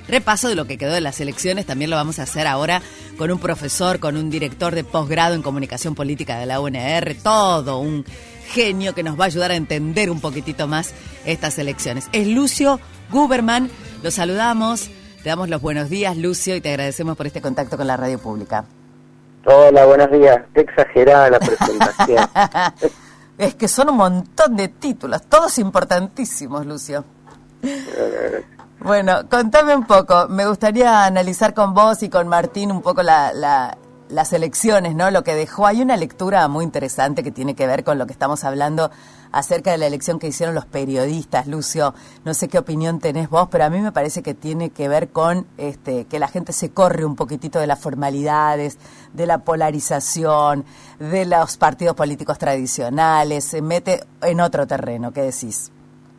repaso de lo que quedó de las elecciones. También lo vamos a hacer ahora con un profesor, con un director de posgrado en comunicación política de la UNR, todo un genio que nos va a ayudar a entender un poquitito más estas elecciones. Es Lucio Guberman, lo saludamos, te damos los buenos días, Lucio, y te agradecemos por este contacto con la radio pública. Hola, buenos días. Qué exagerada la presentación. Es que son un montón de títulos, todos importantísimos, Lucio. Bueno, contame un poco. Me gustaría analizar con vos y con Martín un poco las elecciones, ¿no? Lo que dejó. Hay una lectura muy interesante que tiene que ver con lo que estamos hablando acerca de la elección que hicieron los periodistas, Lucio. No sé qué opinión tenés vos, pero a mí me parece que tiene que ver con que la gente se corre un poquitito de las formalidades, de la polarización, de los partidos políticos tradicionales, se mete en otro terreno. ¿Qué decís?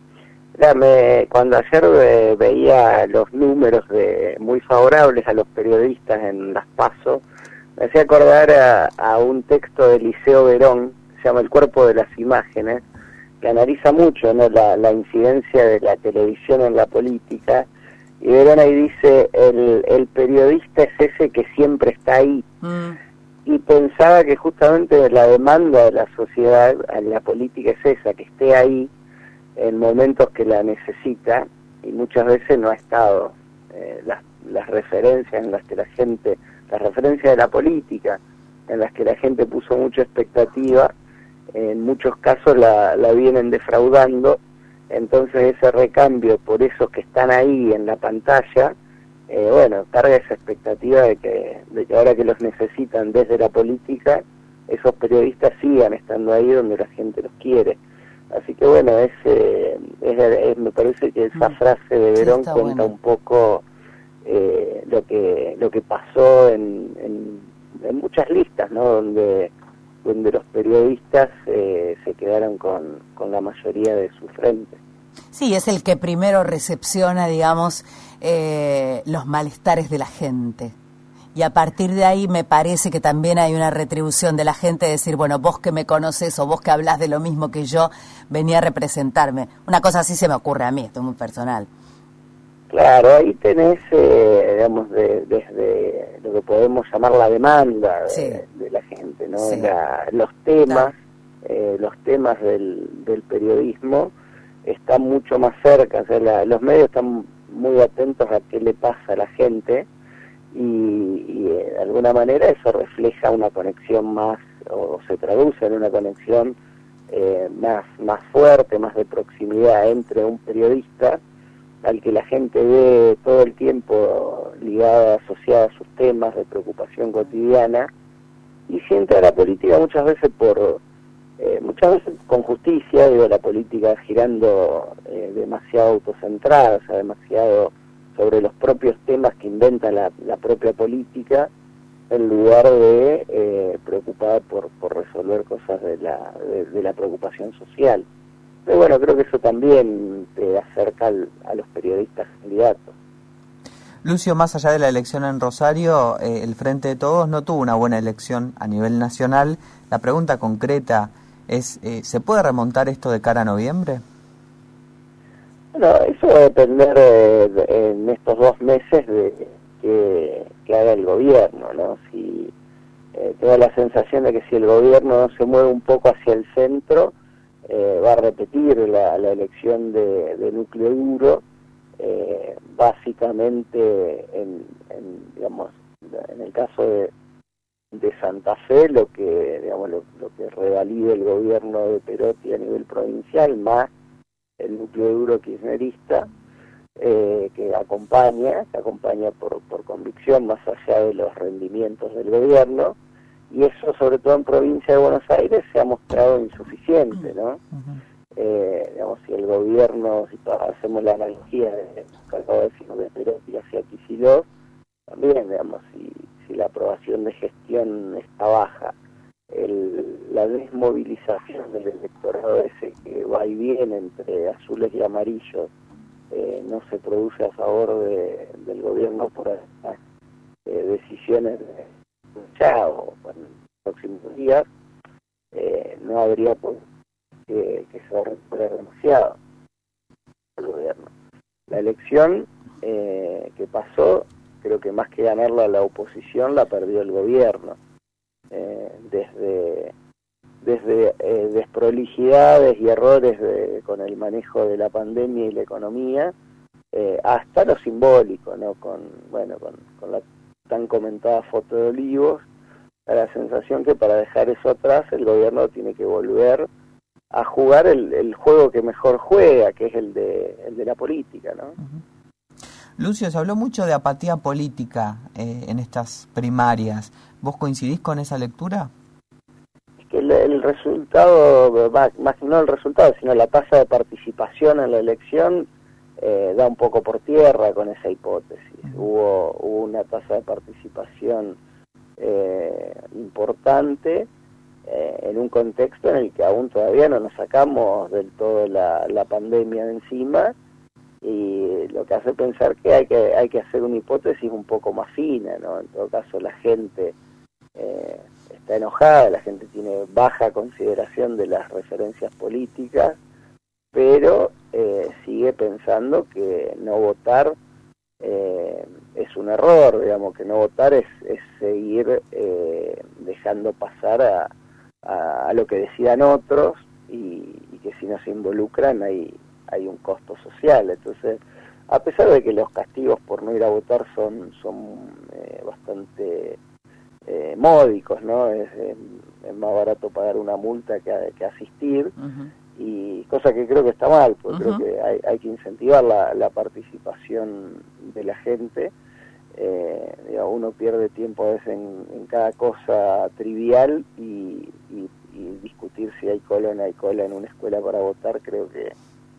Cuando ayer veía los números muy favorables a los periodistas en las PASO, me hacía acordar a un texto de Liceo Verón, que se llama El cuerpo de las imágenes, que analiza mucho, ¿no?, la incidencia de la televisión en la política, y Verón ahí dice, el periodista es ese que siempre está ahí. Y pensaba que justamente la demanda de la sociedad a la política es esa, que esté ahí en momentos que la necesita, y muchas veces no ha estado. Las referencias en las que la gente, las referencias de la política, en las que la gente puso mucha expectativa, en muchos casos la vienen defraudando. Entonces ese recambio por esos que están ahí en la pantalla, carga esa expectativa de que ahora que los necesitan desde la política, esos periodistas sigan estando ahí donde la gente los quiere. Así que bueno, me parece que esa frase de Verón cuenta un poco lo que pasó en muchas listas, ¿no?, donde los periodistas se quedaron con la mayoría de su frente. Sí, es el que primero recepciona, digamos, los malestares de la gente. Y a partir de ahí me parece que también hay una retribución de la gente de decir, bueno, vos que me conoces o vos que hablás de lo mismo que yo, venía a representarme. Una cosa así se me ocurre a mí, esto es muy personal. Claro, ahí tenés, desde lo que podemos llamar la demanda de la gente, ¿no? Sí. Los temas del periodismo están mucho más cerca, o sea, los medios están muy atentos a qué le pasa a la gente, y de alguna manera eso refleja una conexión más, o se traduce en una conexión más fuerte, más de proximidad entre un periodista al que la gente ve todo el tiempo ligada, asociada a sus temas de preocupación cotidiana, y siente a la política muchas veces con justicia, la política girando demasiado autocentrada, o sea, demasiado sobre los propios temas que inventa la propia política, en lugar de preocupada por resolver cosas de la preocupación social. Pero bueno, creo que eso también te acerca a los periodistas candidatos. Lucio, más allá de la elección en Rosario, el Frente de Todos no tuvo una buena elección a nivel nacional. La pregunta concreta es, ¿se puede remontar esto de cara a noviembre? Bueno, eso va a depender en estos 2 meses de que haga el gobierno, ¿no? Si tengo la sensación de que si el gobierno se mueve un poco hacia el centro, va a repetir la elección de núcleo duro, básicamente en el caso de Santa Fe, lo que revalide el gobierno de Perotti a nivel provincial, más el núcleo duro kirchnerista, que acompaña por convicción, más allá de los rendimientos del gobierno, y eso sobre todo en provincia de Buenos Aires se ha mostrado insuficiente, ¿no? Si el gobierno, si hacemos la analogía de Perotti hacia Kicillof, también, si la aprobación de gestión está baja, la desmovilización del electorado ese que va y viene entre azules y amarillos no se produce a favor del gobierno por decisiones ya o en los próximos días, no habría que se recupere demasiado el gobierno. La elección que pasó, creo que más que ganarla a la oposición, la perdió el gobierno. Desde desprolijidades y errores con el manejo de la pandemia y la economía, hasta lo simbólico, ¿no? Con la tan comentada foto de Olivos, da la sensación que para dejar eso atrás el gobierno tiene que volver a jugar el juego que mejor juega, que es el de la política, ¿no? Lucio, se habló mucho de apatía política en estas primarias. ¿Vos coincidís con esa lectura? Es que el resultado, más que no el resultado, sino la tasa de participación en la elección da un poco por tierra con esa hipótesis. Hubo una tasa de participación importante en un contexto en el que aún todavía no nos sacamos del todo la pandemia de encima, y lo que hace pensar que hay que hacer una hipótesis un poco más fina, ¿no? En todo caso, la gente está enojada, la gente tiene baja consideración de las referencias políticas, pero sigue pensando que no votar es un error, digamos, que no votar es seguir dejando pasar a lo que decidan otros, y que si no se involucran hay un costo social. Entonces, a pesar de que los castigos por no ir a votar son bastante módicos, ¿no? Es más barato pagar una multa que asistir, y cosa que creo que está mal, porque creo que hay que incentivar la participación de la gente. Uno pierde tiempo a veces en cada cosa trivial, y discutir si hay cola o no hay cola en una escuela para votar, creo que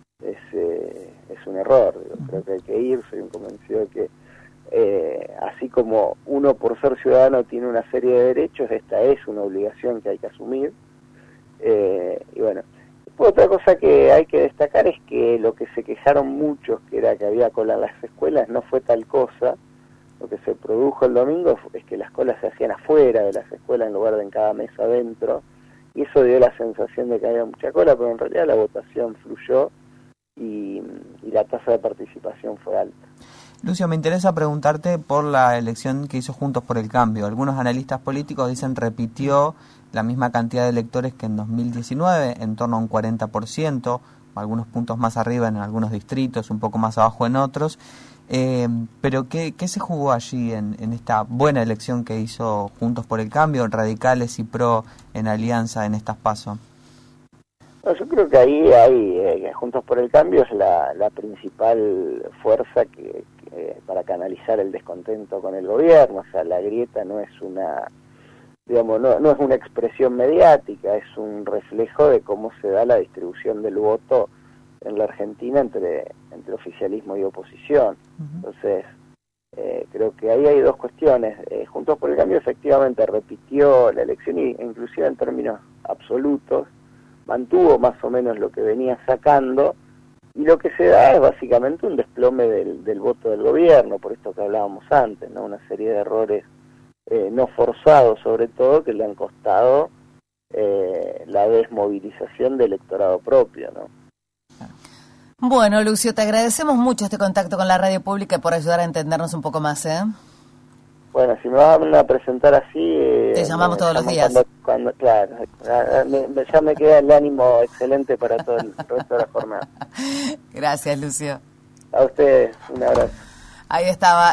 es un error. Creo que hay que ir. Soy un convencido de que así como uno por ser ciudadano tiene una serie de derechos, esta es una obligación que hay que asumir. Y bueno, otra cosa que hay que destacar es que lo que se quejaron muchos, que era que había cola en las escuelas, no fue tal cosa. Lo que se produjo el domingo es que las colas se hacían afuera de las escuelas en lugar de en cada mesa adentro, y eso dio la sensación de que había mucha cola, pero en realidad la votación fluyó y la tasa de participación fue alta. Lucio, me interesa preguntarte por la elección que hizo Juntos por el Cambio. Algunos analistas políticos dicen repitió la misma cantidad de electores que en 2019, en torno a un 40%, algunos puntos más arriba en algunos distritos, un poco más abajo en otros. Pero ¿qué se jugó allí en esta buena elección que hizo Juntos por el Cambio, radicales y PRO en alianza en estas PASO? No, yo creo que ahí hay Juntos por el Cambio es la principal fuerza que para canalizar el descontento con el gobierno. O sea, la grieta no es una, digamos, no es una expresión mediática, es un reflejo de cómo se da la distribución del voto en la Argentina entre oficialismo y oposición. Entonces, creo que ahí hay dos cuestiones. Juntos por el Cambio efectivamente repitió la elección, y inclusive en términos absolutos mantuvo más o menos lo que venía sacando, y lo que se da es básicamente un desplome del voto del gobierno, por esto que hablábamos antes, ¿no? Una serie de errores no forzados, sobre todo, que le han costado la desmovilización del electorado propio, ¿no? Bueno, Lucio, te agradecemos mucho este contacto con la radio pública por ayudar a entendernos un poco más, ¿eh? Bueno, si me van a presentar así... te llamamos todos los días. Claro, ya me queda el ánimo excelente para todo el resto de la jornada. Gracias, Lucio. A ustedes, un abrazo. Ahí estaba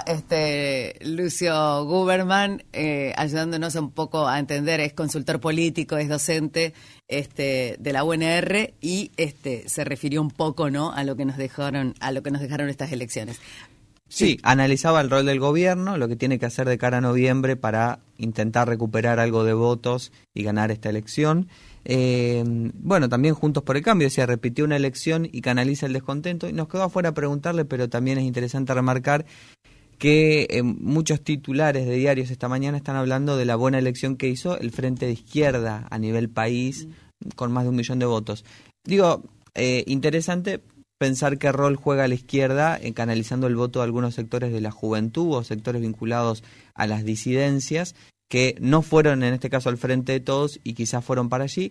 Lucio Guberman ayudándonos un poco a entender. Es consultor político, es docente de la UNR, y se refirió un poco, ¿no?, a lo que nos dejaron estas elecciones. Sí, analizaba el rol del gobierno, lo que tiene que hacer de cara a noviembre para intentar recuperar algo de votos y ganar esta elección. Bueno, también Juntos por el Cambio, decía, repitió una elección y canaliza el descontento, y nos quedó afuera preguntarle, pero también es interesante remarcar que muchos titulares de diarios esta mañana están hablando de la buena elección que hizo el Frente de Izquierda a nivel país, con más de 1 millón de votos. Digo, interesante pensar qué rol juega la izquierda en canalizando el voto de algunos sectores de la juventud o sectores vinculados a las disidencias, que no fueron en este caso al Frente de Todos y quizás fueron para allí.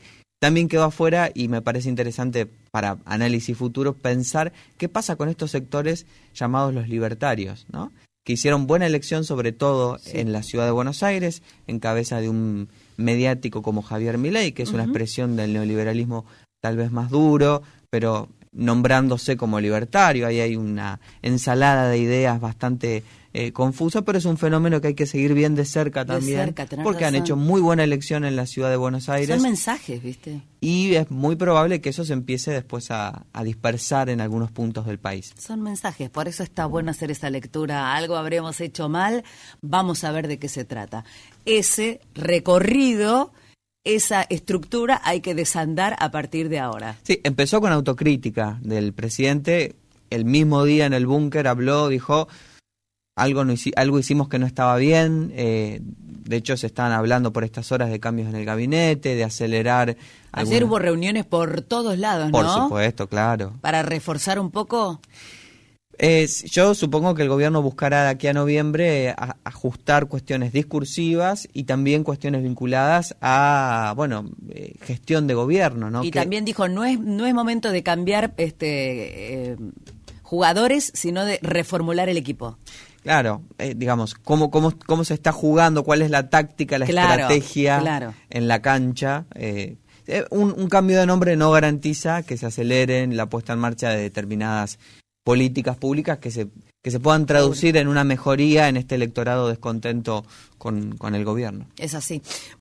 también quedó afuera, y me parece interesante para análisis futuros pensar qué pasa con estos sectores llamados los libertarios, ¿no? Que hicieron buena elección, sobre todo en la ciudad de Buenos Aires, en cabeza de un mediático como Javier Milei, que es una expresión del neoliberalismo tal vez más duro, pero nombrándose como libertario. Ahí hay una ensalada de ideas bastante confusa, pero es un fenómeno que hay que seguir bien de cerca también, porque han hecho muy buena elección en la ciudad de Buenos Aires. Son mensajes, ¿viste? Y es muy probable que eso se empiece después a dispersar en algunos puntos del país. Son mensajes, por eso está bueno hacer esa lectura. Algo habremos hecho mal, vamos a ver de qué se trata. Ese recorrido, esa estructura hay que desandar a partir de ahora. Sí, empezó con autocrítica del presidente. El mismo día en el búnker habló, dijo, algo hicimos que no estaba bien. De hecho, se estaban hablando por estas horas de cambios en el gabinete, de acelerar. Ayer hubo reuniones por todos lados, ¿no? Por supuesto, claro. ¿Para reforzar un poco? Yo supongo que el gobierno buscará de aquí a noviembre ajustar cuestiones discursivas y también cuestiones vinculadas a, gestión de gobierno, ¿no? Y también dijo, no es momento de cambiar jugadores, sino de reformular el equipo. Claro, digamos, cómo se está jugando, cuál es la táctica, la estrategia en la cancha. Un cambio de nombre no garantiza que se aceleren la puesta en marcha de determinadas políticas públicas que se puedan traducir en una mejoría en este electorado descontento con el gobierno. Es así.